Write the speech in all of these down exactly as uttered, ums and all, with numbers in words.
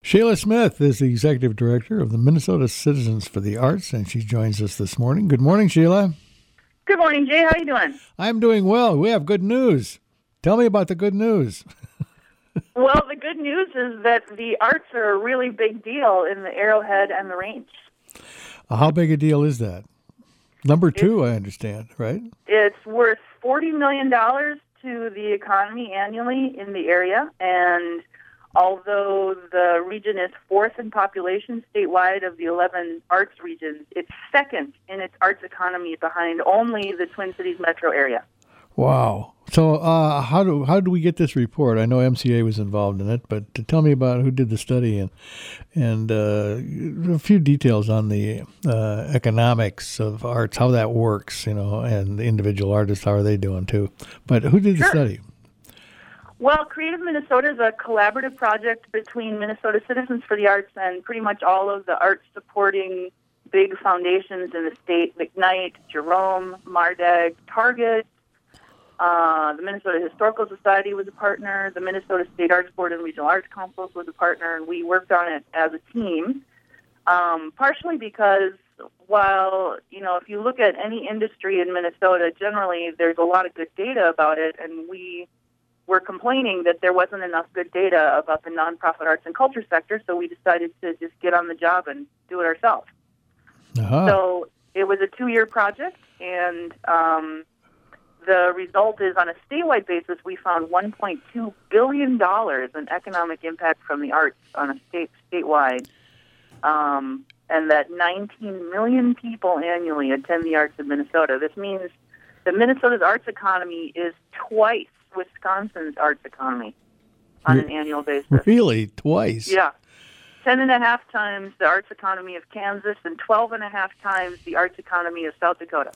Sheila Smith is the Executive Director of the Minnesota Citizens for the Arts, and she joins us this morning. Good morning, Sheila. Good morning, Jay. How are you doing? I'm doing well. We have good news. Tell me about the good news. Well, the good news is that the arts are a really big deal in the Arrowhead and the Range. How big a deal is that? Number two, it's, I understand, right? It's worth forty million dollars to the economy annually in the area, and although the region is fourth in population statewide of the eleven arts regions, it's second in its arts economy behind only the Twin Cities metro area. Wow. So uh, how do how do we get this report? I know M C A was involved in it, but tell me about who did the study and and uh, a few details on the uh, economics of arts, how that works, you know, and the individual artists, how are they doing too? But who did the Sure. study? Well, Creative Minnesota is a collaborative project between Minnesota Citizens for the Arts and pretty much all of the arts-supporting big foundations in the state: McKnight, Jerome, Mardeg, Target. Uh, the Minnesota Historical Society was a partner. The Minnesota State Arts Board and Regional Arts Council was a partner, and we worked on it as a team, um, partially because while, you know, if you look at any industry in Minnesota, generally there's a lot of good data about it, and we were complaining that there wasn't enough good data about the nonprofit arts and culture sector, so we decided to just get on the job and do it ourselves. Uh-huh. So it was a two-year project, and um, the result is, on a statewide basis, we found one point two billion dollars in economic impact from the arts on a state statewide, um, and that nineteen million people annually attend the arts in Minnesota. This means that Minnesota's arts economy is twice Wisconsin's arts economy on an annual basis. Really? Twice? Yeah. Ten and a half times the arts economy of Kansas and twelve and a half times the arts economy of South Dakota.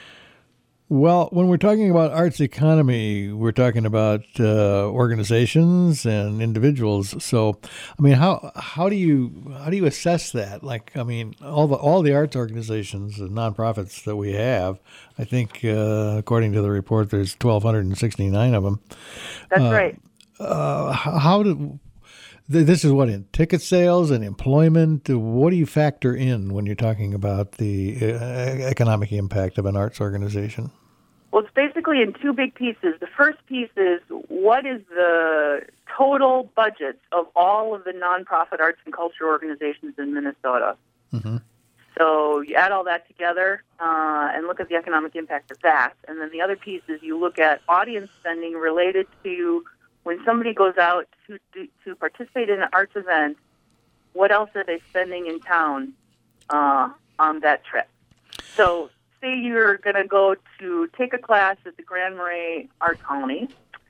Well, when we're talking about arts economy, we're talking about uh, organizations and individuals. So, I mean, how how do you how do you assess that? Like, I mean, all the all the arts organizations and nonprofits that we have, I think, uh, according to the report, there's twelve sixty-nine of them. That's uh, right. Uh, how do this is what in ticket sales and employment? What do you factor in when you're talking about the uh, economic impact of an arts organization? Well, it's basically in two big pieces. The first piece is, what is the total budget of all of the nonprofit arts and culture organizations in Minnesota? Mm-hmm. So you add all that together uh, and look at the economic impact of that. And then the other piece is you look at audience spending related to when somebody goes out to to participate in an arts event, what else are they spending in town uh, on that trip? So say you're going to go to take a class at the Grand Marais Art Colony,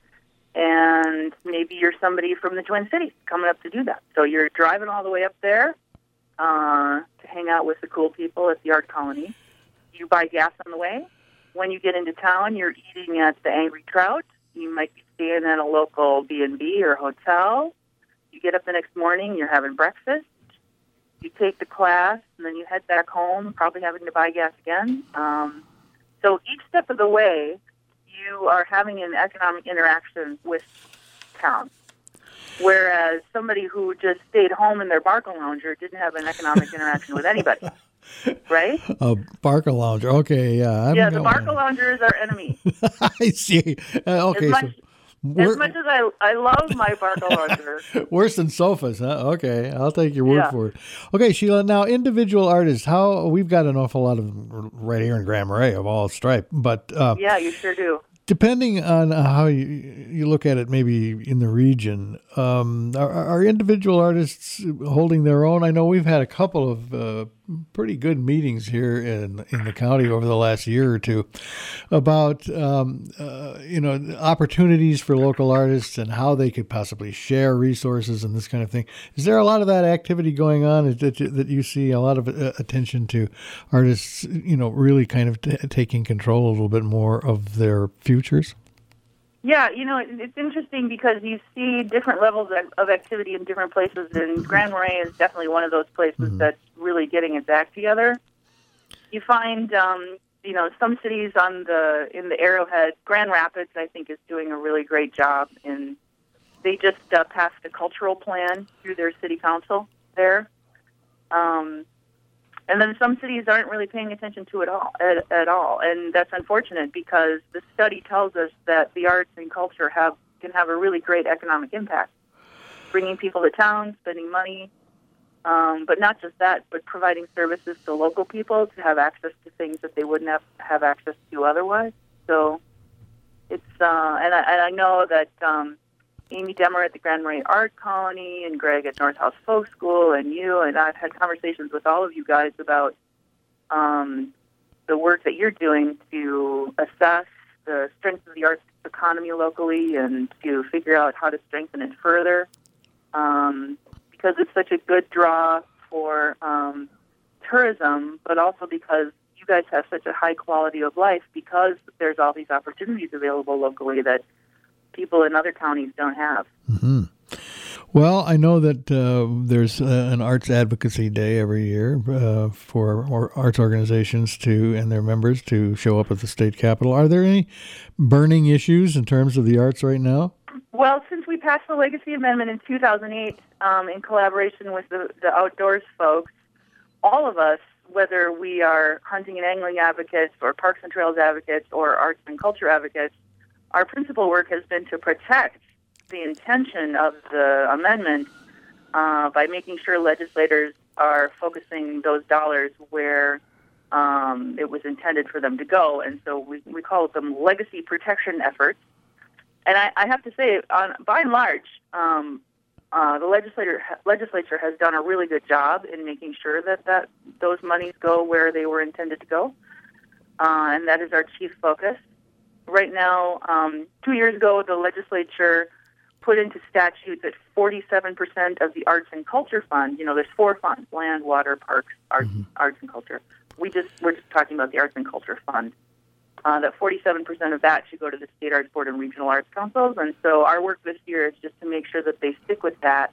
and maybe you're somebody from the Twin Cities coming up to do that. So you're driving all the way up there uh, to hang out with the cool people at the Art Colony. You buy gas on the way. When you get into town, you're eating at the Angry Trout. You might be staying at a local B and B or hotel. You get up the next morning, you're having breakfast. You take the class, and then you head back home, probably having to buy gas again. Um, so each step of the way, you are having an economic interaction with town. Whereas somebody who just stayed home in their Barca Lounger didn't have an economic interaction with anybody. Right? A Barca Lounger. Okay, yeah. Yeah, the Barca Lounger is our enemy. I see. Uh, okay, as much, so as much as I, I love my Barca Lounger. Worse than sofas, huh? Okay, I'll take your word Yeah. for it. Okay, Sheila, now individual artists, how we've got an awful lot of right here in Grand Marais of all stripe, but uh, Yeah, you sure do. depending on how you, you look at it, maybe in the region, um, are, are individual artists holding their own? I know we've had a couple of uh, pretty good meetings here in in the county over the last year or two about um, uh, you know opportunities for local artists and how they could possibly share resources and this kind of thing. Is there a lot of that activity going on? Is that that you see a lot of uh, attention to artists, you know, really kind of t- taking control a little bit more of their futures? Yeah, you know, it, it's interesting because you see different levels of, of activity in different places, and Grand Marais is definitely one of those places Mm-hmm. that's really getting its act together. You find, um, you know, some cities on the in the Arrowhead, Grand Rapids, I think, is doing a really great job in they just uh, passed a cultural plan through their city council there. Um, and then some cities aren't really paying attention to it all at, at all, and that's unfortunate because the study tells us that the arts and culture have can have a really great economic impact, bringing people to town, spending money, um, but not just that, but providing services to local people to have access to things that they wouldn't have, have access to otherwise. So it's uh, and, I, and I know that um, Amy Demmer at the Grand Marais Art Colony and Greg at North House Folk School and you and I've had conversations with all of you guys about um, the work that you're doing to assess the strength of the arts economy locally and to figure out how to strengthen it further, um, because it's such a good draw for um, tourism, but also because you guys have such a high quality of life because there's all these opportunities available locally that people in other counties don't have. Mm-hmm. Well, I know that uh, there's uh, an Arts Advocacy Day every year uh, for or arts organizations to and their members to show up at the state capitol. Are there any burning issues in terms of the arts right now? Well, since we passed the Legacy Amendment in two thousand eight um, in collaboration with the, the outdoors folks, all of us, whether we are hunting and angling advocates or parks and trails advocates or arts and culture advocates, our principal work has been to protect the intention of the amendment uh, by making sure legislators are focusing those dollars where um, it was intended for them to go. And so we, we call them legacy protection efforts. And I, I have to say, on, by and large, um, uh, the legislator legislature has done a really good job in making sure that, that those monies go where they were intended to go. Uh, and that is our chief focus. Right now, um, two years ago, the legislature put into statute that forty-seven percent of the Arts and Culture Fund, you know, there's four funds, land, water, parks, arts, mm-hmm. arts and culture. We just, we're just talking about the Arts and Culture Fund. Uh, that forty-seven percent of that should go to the State Arts Board and Regional Arts Councils. And so our work this year is just to make sure that they stick with that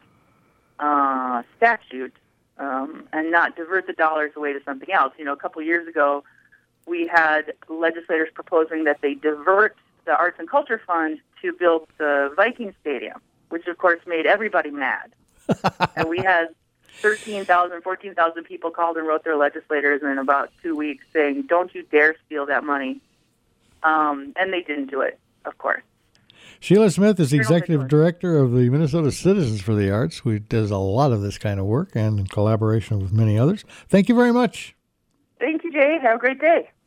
uh, statute um, and not divert the dollars away to something else. You know, a couple of years ago, we had legislators proposing that they divert the Arts and Culture Fund to build the Viking Stadium, which of course made everybody mad. And we had thirteen thousand, fourteen thousand people called and wrote their legislators in about two weeks saying, don't you dare steal that money. Um, and they didn't do it, of course. Sheila Smith is Executive Director of the Minnesota Citizens for the Arts, who does a lot of this kind of work and in collaboration with many others. Thank you very much. Thank you, Jay. Have a great day.